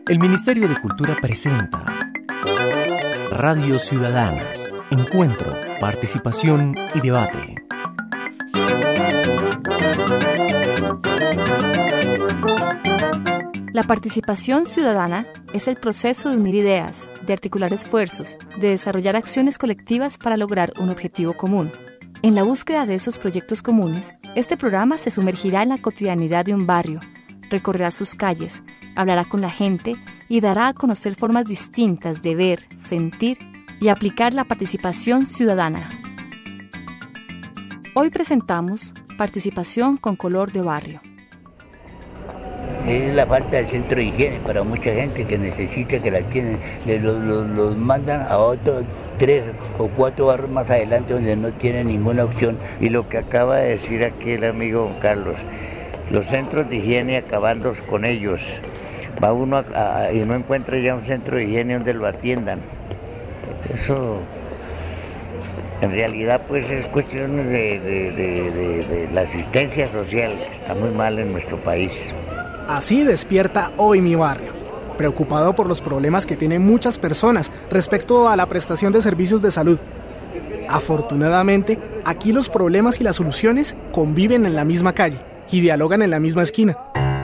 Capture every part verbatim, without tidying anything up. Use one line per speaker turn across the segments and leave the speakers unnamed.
El Ministerio de Cultura presenta Radio Ciudadanas, encuentro, participación y debate.
La participación ciudadana es el proceso de unir ideas, de articular esfuerzos, de desarrollar acciones colectivas para lograr un objetivo común. En la búsqueda de esos proyectos comunes, este programa se sumergirá en la cotidianidad de un barrio, recorrerá sus calles, hablará con la gente y dará a conocer formas distintas de ver, sentir y aplicar la participación ciudadana. Hoy presentamos Participación con color de barrio.
Es la falta del centro de higiene para mucha gente que necesita que la tienen, los, los, los mandan a otros tres o cuatro barrios más adelante donde no tienen ninguna opción.
Y lo que acaba de decir aquí el amigo Carlos, los centros de higiene acabando con ellos, va uno a, a, y no encuentra ya un centro de higiene donde lo atiendan. Eso en realidad pues es cuestión de, de, de, de, de la asistencia social, que está muy mal en nuestro país.
Así despierta hoy mi barrio, preocupado por los problemas que tienen muchas personas respecto a la prestación de servicios de salud. Afortunadamente, aquí los problemas y las soluciones conviven en la misma calle y dialogan en la misma esquina.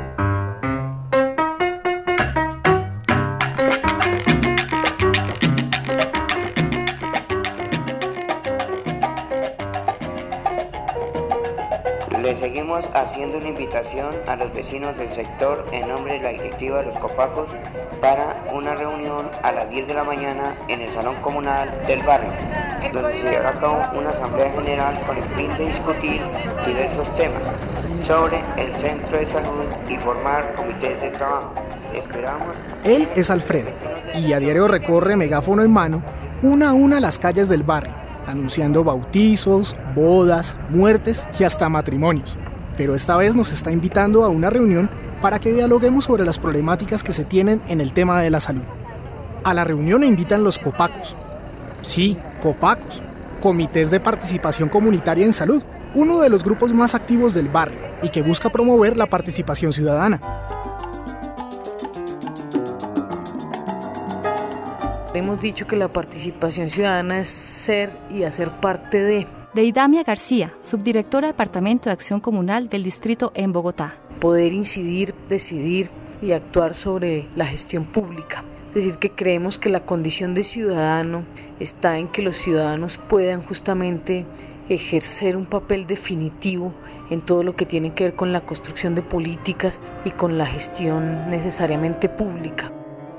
Le seguimos haciendo una invitación a los vecinos del sector en nombre de la directiva de los Copacos para una reunión a las diez de la mañana en el Salón Comunal del barrio, donde se llevará a cabo una asamblea general con el fin de discutir diversos temas sobre el centro de salud y formar comités de trabajo. Esperamos.
Él es Alfredo y a diario recorre megáfono en mano una a una las calles del barrio, anunciando bautizos, bodas, muertes y hasta matrimonios. Pero esta vez nos está invitando a una reunión para que dialoguemos sobre las problemáticas que se tienen en el tema de la salud. A la reunión invitan los Copacos. Sí, Copacos, Comités de Participación Comunitaria en Salud, uno de los grupos más activos del barrio y que busca promover la participación ciudadana.
Hemos dicho que la participación ciudadana es ser y hacer parte de.
Deidamia García, subdirectora de Departamento de Acción Comunal del Distrito en Bogotá.
Poder incidir, decidir y actuar sobre la gestión pública. Es decir, que creemos que la condición de ciudadano está en que los ciudadanos puedan justamente ejercer un papel definitivo en todo lo que tiene que ver con la construcción de políticas y con la gestión necesariamente pública.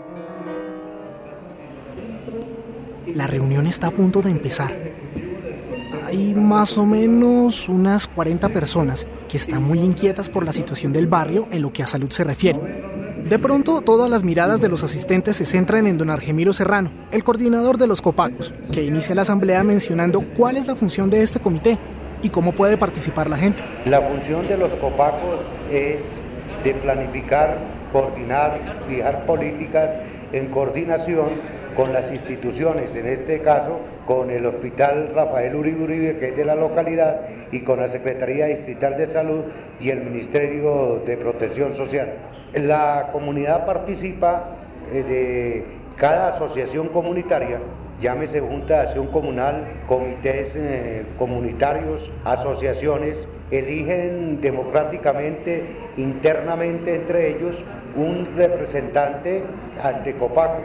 La reunión está a punto de empezar. Hay más o menos unas cuarenta personas que están muy inquietas por la situación del barrio en lo que a salud se refiere. De pronto, todas las miradas de los asistentes se centran en don Argemiro Serrano, el coordinador de los Copacos, que inicia la asamblea mencionando cuál es la función de este comité y cómo puede participar la gente.
La función de los Copacos es de planificar, coordinar, fijar políticas en coordinación con las instituciones, en este caso con el Hospital Rafael Uribe Uribe, que es de la localidad, y con la Secretaría Distrital de Salud y el Ministerio de Protección Social. La comunidad participa de cada asociación comunitaria, llámese Junta de Acción Comunal, comités eh, comunitarios, asociaciones, eligen democráticamente, internamente entre ellos, un representante ante Copaco.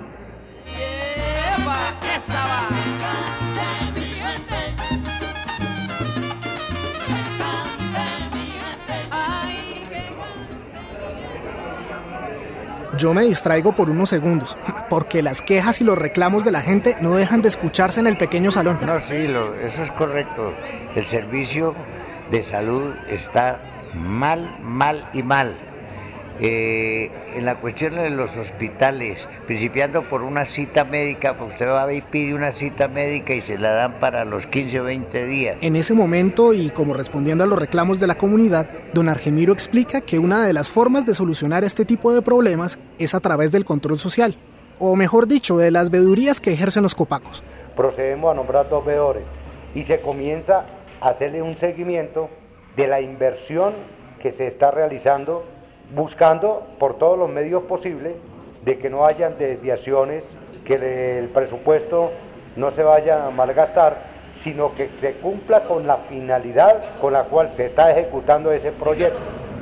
Yo me distraigo por unos segundos, porque las quejas y los reclamos de la gente no dejan de escucharse en el pequeño salón.
No, sí, lo, eso es correcto. El servicio de salud está mal, mal y mal. Eh, en la cuestión de los hospitales, principiando por una cita médica, pues usted va y pide una cita médica y se la dan para los quince o veinte días.
En ese momento, y como respondiendo a los reclamos de la comunidad, don Argemiro explica que una de las formas de solucionar este tipo de problemas es a través del control social, o mejor dicho, de las veedurías que ejercen los Copacos.
Procedemos a nombrar dos veedores y se comienza a hacerle un seguimiento de la inversión que se está realizando, buscando por todos los medios posibles de que no hayan desviaciones, que el presupuesto no se vaya a malgastar, sino que se cumpla con la finalidad con la cual se está ejecutando ese proyecto.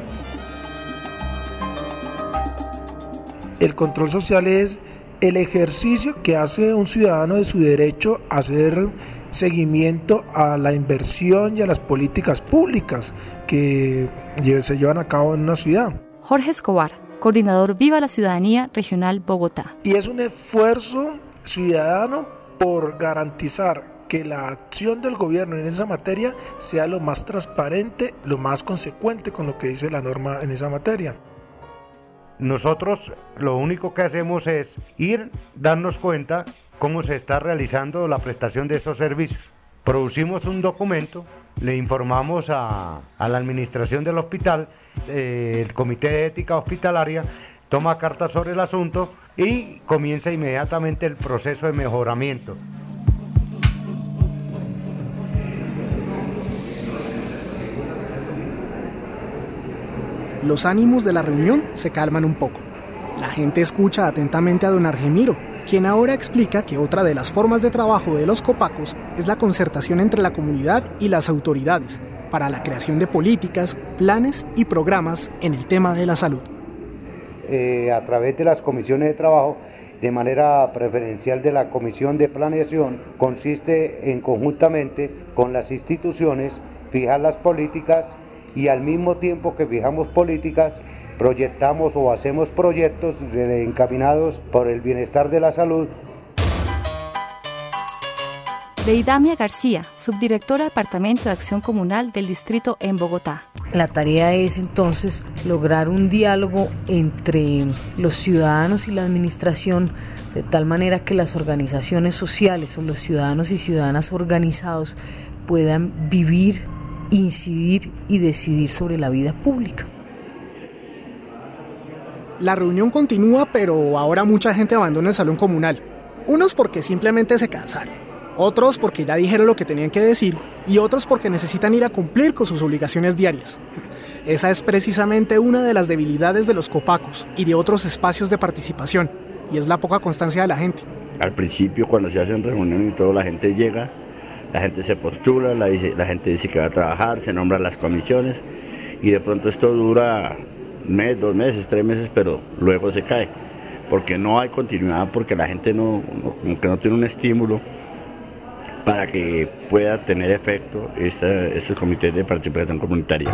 El control social es el ejercicio que hace un ciudadano de su derecho a hacer seguimiento a la inversión y a las políticas públicas que se llevan a cabo en una ciudad.
Jorge Escobar, coordinador Viva la Ciudadanía Regional Bogotá.
Y es un esfuerzo ciudadano por garantizar que la acción del gobierno en esa materia sea lo más transparente, lo más consecuente con lo que dice la norma en esa materia.
Nosotros lo único que hacemos es ir, darnos cuenta cómo se está realizando la prestación de esos servicios. Producimos un documento, le informamos a, a la administración del hospital, eh, el Comité de Ética Hospitalaria toma cartas sobre el asunto y comienza inmediatamente el proceso de mejoramiento.
Los ánimos de la reunión se calman un poco. La gente escucha atentamente a don Argemiro, quien ahora explica que otra de las formas de trabajo de los Copacos es la concertación entre la comunidad y las autoridades para la creación de políticas, planes y programas en el tema de la salud.
Eh, a través de las comisiones de trabajo, de manera preferencial de la Comisión de Planeación, consiste en conjuntamente con las instituciones fijar las políticas y al mismo tiempo que fijamos políticas, proyectamos o hacemos proyectos encaminados por el bienestar de la salud.
Deidamia García, subdirectora del Departamento de Acción Comunal del Distrito en Bogotá.
La tarea es entonces lograr un diálogo entre los ciudadanos y la administración, de tal manera que las organizaciones sociales o los ciudadanos y ciudadanas organizados puedan vivir, incidir y decidir sobre la vida pública.
La reunión continúa, pero ahora mucha gente abandona el salón comunal. Unos porque simplemente se cansaron, otros porque ya dijeron lo que tenían que decir y otros porque necesitan ir a cumplir con sus obligaciones diarias. Esa es precisamente una de las debilidades de los Copacos y de otros espacios de participación, y es la poca constancia de la gente.
Al principio, cuando se hacen reuniones y todo, la gente llega, la gente se postula, la, dice, la gente dice que va a trabajar, se nombran las comisiones y de pronto esto dura un mes, dos meses, tres meses, pero luego se cae, porque no hay continuidad, porque la gente no, no, como que no tiene un estímulo para que pueda tener efecto esta, estos comités de participación comunitaria.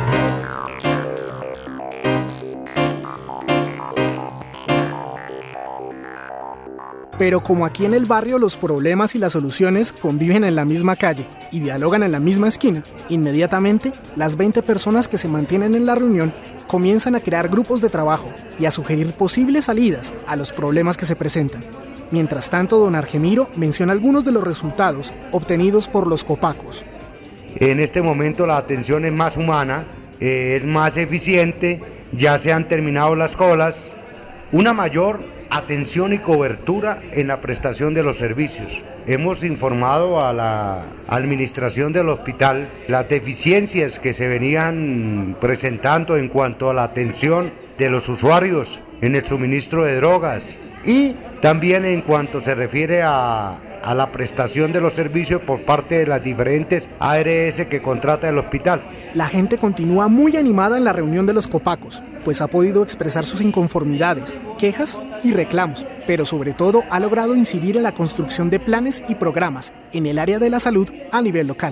Pero como aquí en el barrio los problemas y las soluciones conviven en la misma calle y dialogan en la misma esquina, inmediatamente las veinte personas que se mantienen en la reunión comienzan a crear grupos de trabajo y a sugerir posibles salidas a los problemas que se presentan. Mientras tanto, don Argemiro menciona algunos de los resultados obtenidos por los Copacos.
En este momento la atención es más humana, eh, es más eficiente, ya se han terminado las colas, una mayor atención y cobertura en la prestación de los servicios. Hemos informado a la administración del hospital las deficiencias que se venían presentando en cuanto a la atención de los usuarios en el suministro de drogas y también en cuanto se refiere a, a la prestación de los servicios por parte de las diferentes A R S que contrata el hospital.
La gente continúa muy animada en la reunión de los Copacos, pues ha podido expresar sus inconformidades, quejas y reclamos, pero sobre todo ha logrado incidir en la construcción de planes y programas en el área de la salud a nivel local.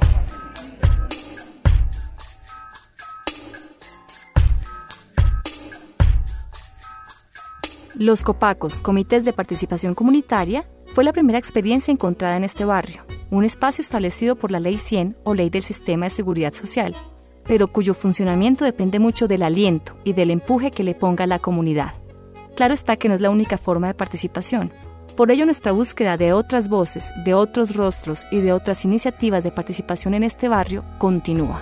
Los Copacos, Comités de Participación Comunitaria, fue la primera experiencia encontrada en este barrio, un espacio establecido por la Ley cien o Ley del Sistema de Seguridad Social, pero cuyo funcionamiento depende mucho del aliento y del empuje que le ponga la comunidad. Claro está que no es la única forma de participación. Por ello, nuestra búsqueda de otras voces, de otros rostros y de otras iniciativas de participación en este barrio continúa.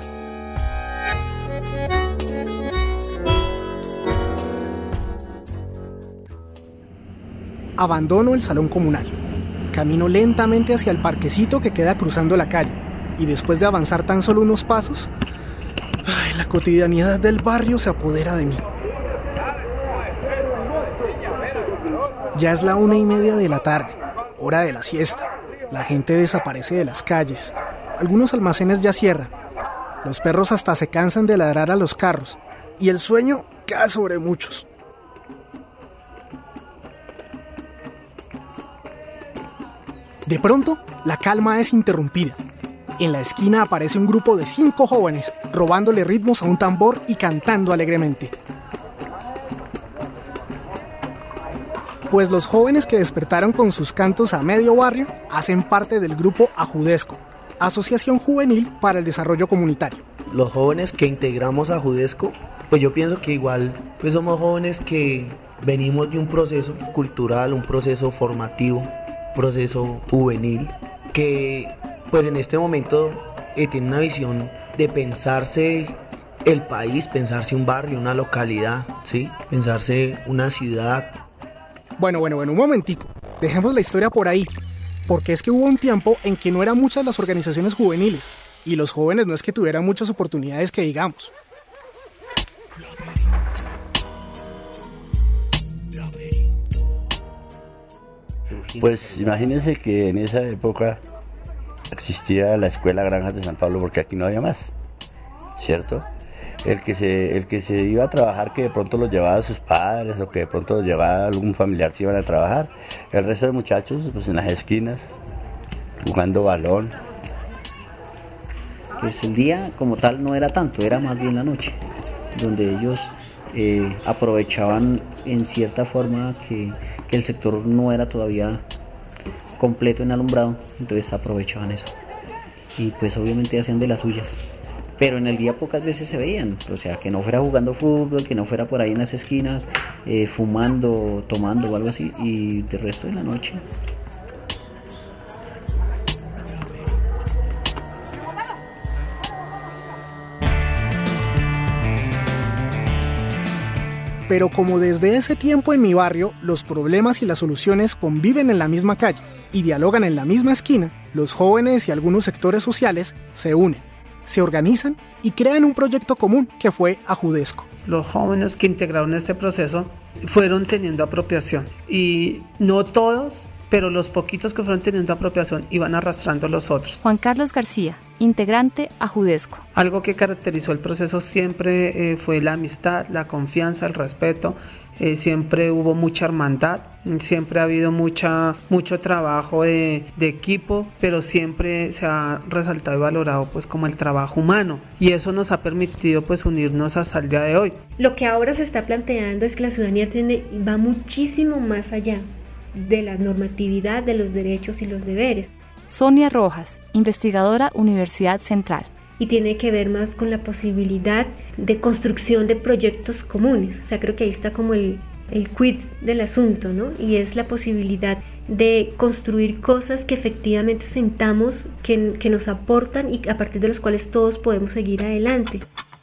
Abandono el salón comunal. Camino lentamente hacia el parquecito que queda cruzando la calle y después de avanzar tan solo unos pasos, ay, la cotidianidad del barrio se apodera de mí. Ya es la una y media de la tarde, hora de la siesta. La gente desaparece de las calles. Algunos almacenes ya cierran. Los perros hasta se cansan de ladrar a los carros. Y el sueño cae sobre muchos. De pronto, la calma es interrumpida. En la esquina aparece un grupo de cinco jóvenes, robándole ritmos a un tambor y cantando alegremente. Pues los jóvenes que despertaron con sus cantos a medio barrio hacen parte del grupo Ajudesco, Asociación Juvenil para el Desarrollo Comunitario.
Los jóvenes que integramos a Ajudesco, pues yo pienso que igual pues somos jóvenes que venimos de un proceso cultural, un proceso formativo, proceso juvenil, que pues en este momento eh, tiene una visión de pensarse el país, pensarse un barrio, una localidad, ¿sí? Pensarse una ciudad.
Bueno, bueno, bueno, un momentico, dejemos la historia por ahí, porque es que hubo un tiempo en que no eran muchas las organizaciones juveniles, y los jóvenes no es que tuvieran muchas oportunidades que digamos.
Pues imagínense que en esa época existía la escuela Granjas de San Pablo, porque aquí no había más, ¿cierto? El que se, el que se iba a trabajar, que de pronto los llevaba a sus padres, o que de pronto los llevaba a algún familiar que iban a trabajar. El resto de muchachos, pues en las esquinas, jugando balón.
Pues el día como tal no era tanto, era más bien la noche, donde ellos eh, aprovechaban en cierta forma que, que el sector no era todavía completo en alumbrado, entonces aprovechaban eso. Y pues obviamente hacían de las suyas. Pero en el día pocas veces se veían, o sea, que no fuera jugando fútbol, que no fuera por ahí en las esquinas, eh, fumando, tomando o algo así, y del resto de la noche.
Pero como desde ese tiempo en mi barrio, los problemas y las soluciones conviven en la misma calle y dialogan en la misma esquina, los jóvenes y algunos sectores sociales se unen, se organizan y crean un proyecto común que fue Ajudesco.
Los jóvenes que integraron este proceso fueron teniendo apropiación y no todos, pero los poquitos que fueron teniendo apropiación iban arrastrando a los otros.
Juan Carlos García, integrante Ajudesco.
Algo que caracterizó el proceso siempre eh, fue la amistad, la confianza, el respeto. Eh, siempre hubo mucha hermandad, siempre ha habido mucha, mucho trabajo de, de equipo, pero siempre se ha resaltado y valorado pues como el trabajo humano, y eso nos ha permitido pues unirnos hasta el día de hoy.
Lo que ahora se está planteando es que la ciudadanía tiene, va muchísimo más allá de la normatividad, de los derechos y los deberes.
Sonia Rojas, investigadora Universidad Central.
Y tiene que ver más con la posibilidad de construcción de proyectos comunes. O sea, creo que ahí está como el, el quid del asunto, ¿no? Y es la posibilidad de construir cosas que efectivamente sintamos que, que nos aportan y a partir de los cuales todos podemos seguir adelante.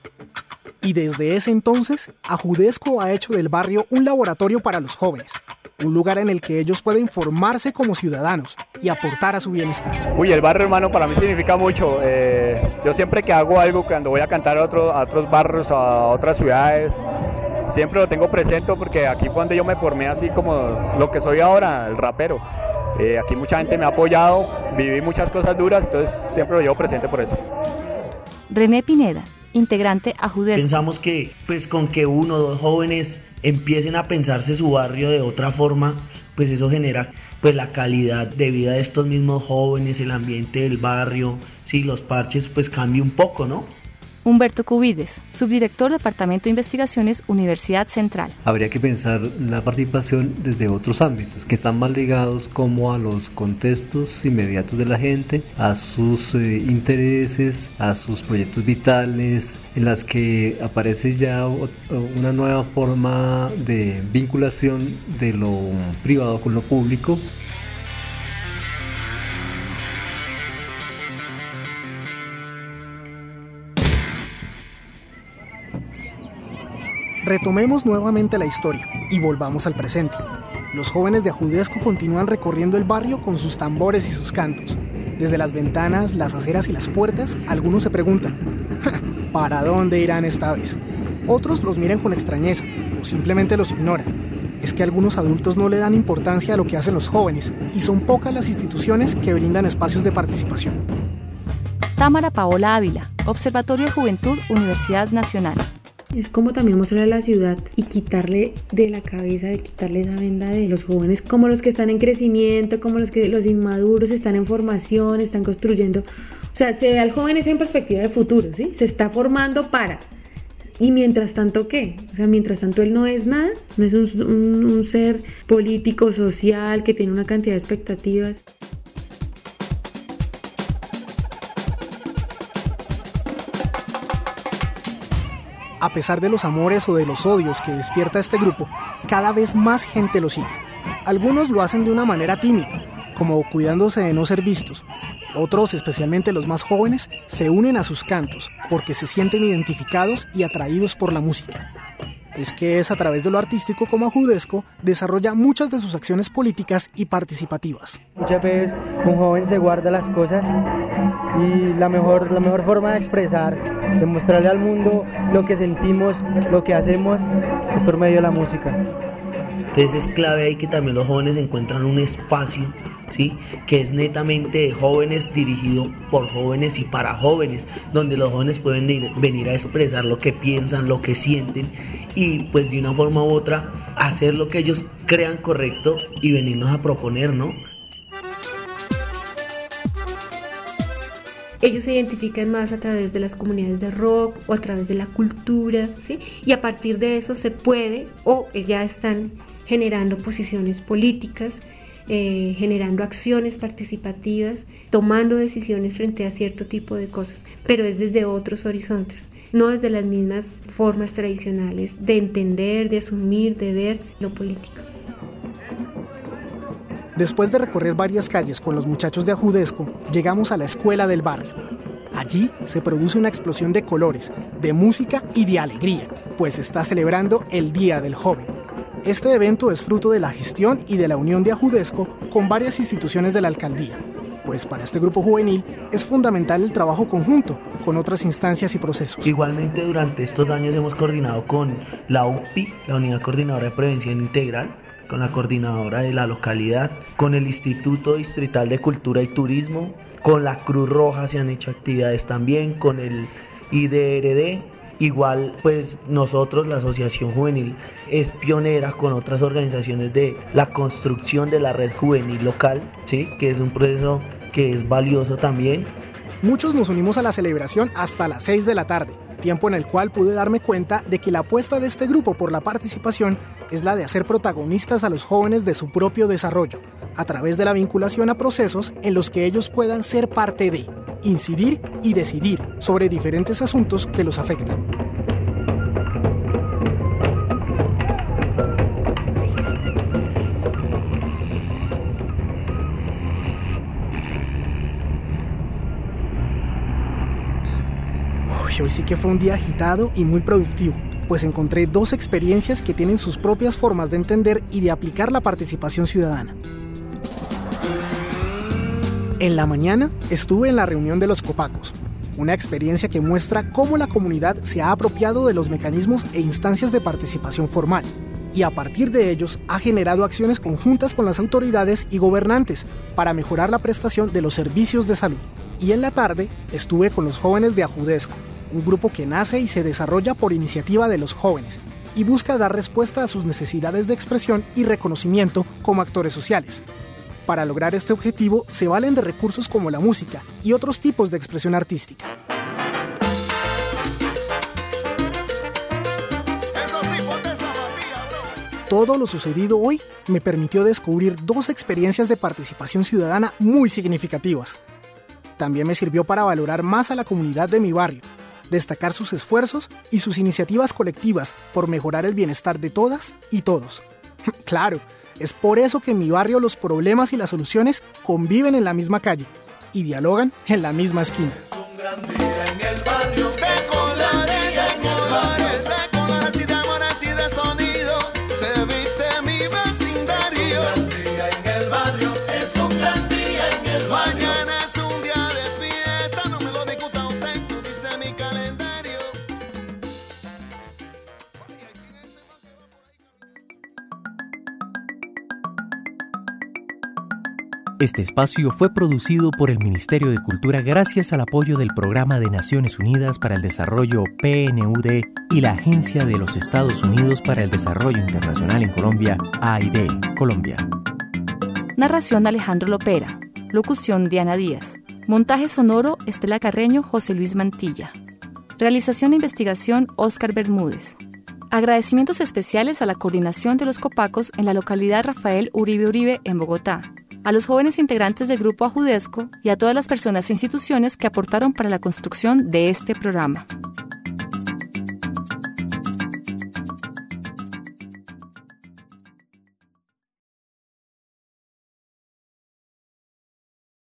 Y desde ese entonces, Ajudesco ha hecho del barrio un laboratorio para los jóvenes. Un lugar en el que ellos pueden formarse como ciudadanos y aportar a su bienestar.
Uy, el barrio, hermano, para mí significa mucho. Eh, yo siempre que hago algo, cuando voy a cantar a, otro, a otros barrios, a otras ciudades, siempre lo tengo presente porque aquí fue donde yo me formé así como lo que soy ahora, el rapero. Eh, aquí mucha gente me ha apoyado, viví muchas cosas duras, entonces siempre lo llevo presente por eso.
René Pineda, integrante Ajudesco.
Pensamos que pues con que uno o dos jóvenes empiecen a pensarse su barrio de otra forma, pues eso genera pues la calidad de vida de estos mismos jóvenes, el ambiente del barrio, sí, los parches pues cambia un poco, ¿no?
Humberto Cubides, subdirector Departamento de Investigaciones, Universidad Central.
Habría que pensar la participación desde otros ámbitos, que están más ligados como a los contextos inmediatos de la gente, a sus eh, intereses, a sus proyectos vitales, en las que aparece ya una nueva forma de vinculación de lo privado con lo público.
Retomemos nuevamente la historia y volvamos al presente. Los jóvenes de Ajudesco continúan recorriendo el barrio con sus tambores y sus cantos. Desde las ventanas, las aceras y las puertas, algunos se preguntan, ¿para dónde irán esta vez? Otros los miran con extrañeza o simplemente los ignoran. es que algunos adultos no le dan importancia a lo que hacen los jóvenes y son pocas las instituciones que brindan espacios de participación.
Támara Paola Ávila, Observatorio de Juventud, Universidad Nacional.
Es como también mostrar a la ciudad y quitarle de la cabeza, de quitarle esa venda de los jóvenes, como los que están en crecimiento, como los que los inmaduros están en formación, están construyendo. O sea, se ve al joven en perspectiva de futuro, ¿sí? Se está formando para. Y mientras tanto, ¿qué? O sea, mientras tanto él no es nada, no es un, un, un ser político, social, que tiene una cantidad de expectativas.
A pesar de los amores o de los odios que despierta este grupo, cada vez más gente lo sigue. Algunos lo hacen de una manera tímida, como cuidándose de no ser vistos. Otros, especialmente los más jóvenes, se unen a sus cantos porque se sienten identificados y atraídos por la música. Es que es a través de lo artístico como Ajudesco desarrolla muchas de sus acciones políticas y participativas.
Muchas veces un joven se guarda las cosas y la mejor, la mejor forma de expresar, de mostrarle al mundo lo que sentimos, lo que hacemos, es por medio de la música.
Entonces es clave ahí que también los jóvenes encuentran un espacio, ¿sí?, que es netamente de jóvenes, dirigido por jóvenes y para jóvenes, donde los jóvenes pueden ir, venir a expresar lo que piensan, lo que sienten y pues de una forma u otra hacer lo que ellos crean correcto y venirnos a proponer, ¿no?
Ellos se identifican más a través de las comunidades de rock o a través de la cultura, ¿sí? Y a partir de eso se puede o ya están generando posiciones políticas, eh, generando acciones participativas, tomando decisiones frente a cierto tipo de cosas, pero es desde otros horizontes, no desde las mismas formas tradicionales de entender, de asumir, de ver lo político.
Después de recorrer varias calles con los muchachos de Ajudesco, llegamos a la escuela del barrio. Allí se produce una explosión de colores, de música y de alegría, pues se está celebrando el Día del Joven. Este evento es fruto de la gestión y de la unión de Ajudesco con varias instituciones de la alcaldía, pues para este grupo juvenil es fundamental el trabajo conjunto con otras instancias y procesos.
Igualmente durante estos años hemos coordinado con la U P I, la Unidad Coordinadora de Prevención Integral, con la coordinadora de la localidad, con el Instituto Distrital de Cultura y Turismo, con la Cruz Roja se han hecho actividades también, con el I D R D. Igual pues nosotros, la Asociación Juvenil, es pionera con otras organizaciones de la construcción de la red juvenil local, ¿sí?, que es un proceso que es valioso también.
Muchos nos unimos a la celebración hasta las seis de la tarde, tiempo en el cual pude darme cuenta de que la apuesta de este grupo por la participación es la de hacer protagonistas a los jóvenes de su propio desarrollo, a través de la vinculación a procesos en los que ellos puedan ser parte de, incidir y decidir sobre diferentes asuntos que los afectan. Uy, hoy sí que fue un día agitado y muy productivo, pues encontré dos experiencias que tienen sus propias formas de entender y de aplicar la participación ciudadana. En la mañana estuve en la reunión de los Copacos, una experiencia que muestra cómo la comunidad se ha apropiado de los mecanismos e instancias de participación formal y a partir de ellos ha generado acciones conjuntas con las autoridades y gobernantes para mejorar la prestación de los servicios de salud. Y en la tarde estuve con los jóvenes de Ajudesco, un grupo que nace y se desarrolla por iniciativa de los jóvenes y busca dar respuesta a sus necesidades de expresión y reconocimiento como actores sociales. Para lograr este objetivo se valen de recursos como la música y otros tipos de expresión artística. Todo lo sucedido hoy me permitió descubrir dos experiencias de participación ciudadana muy significativas. También me sirvió para valorar más a la comunidad de mi barrio, destacar sus esfuerzos y sus iniciativas colectivas por mejorar el bienestar de todas y todos. Claro, es por eso que en mi barrio los problemas y las soluciones conviven en la misma calle y dialogan en la misma esquina.
Este espacio fue producido por el Ministerio de Cultura gracias al apoyo del Programa de Naciones Unidas para el Desarrollo P N U D y la Agencia de los Estados Unidos para el Desarrollo Internacional en Colombia, A I D, Colombia.
Narración Alejandro Lopera. Locución Diana Díaz. Montaje sonoro Estela Carreño, José Luis Mantilla. Realización e investigación Óscar Bermúdez. Agradecimientos especiales a la coordinación de los Copacos en la localidad Rafael Uribe Uribe en Bogotá, a los jóvenes integrantes del Grupo Ajudesco y a todas las personas e instituciones que aportaron para la construcción de este programa.